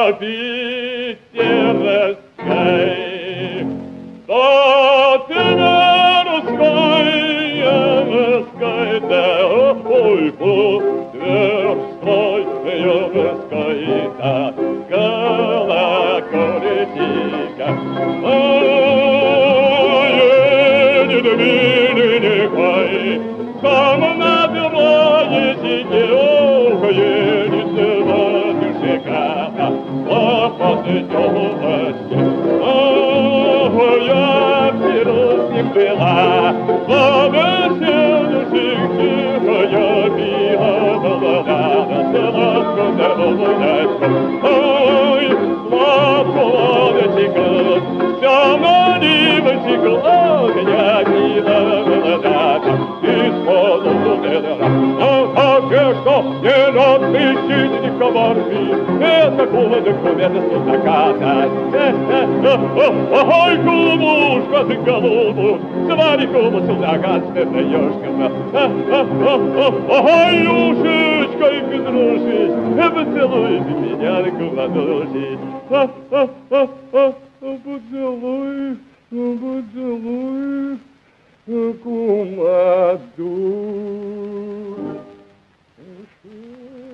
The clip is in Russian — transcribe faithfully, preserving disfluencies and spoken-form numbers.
питерской. Да тверской, да ой, тверской, да колокольчика. Едет Винникай, сам набираете девка, едет батюшка, лопаты тёлочки. Я в Сиротник была, благословенных тихо, я пила, была, сладко, сладко. Ой, сладко, ладочка, вся наливочка, огня пила, была, из-под удара. А что, не напишите ни коварки, это кулы документа судаката. Ой, голубушка, ты голубушка, свари кулы судака, смертаешка. Ой, ушечка, и кудруши, поцелуйте меня, кумадуши. Поцелуй, поцелуй, кумаду.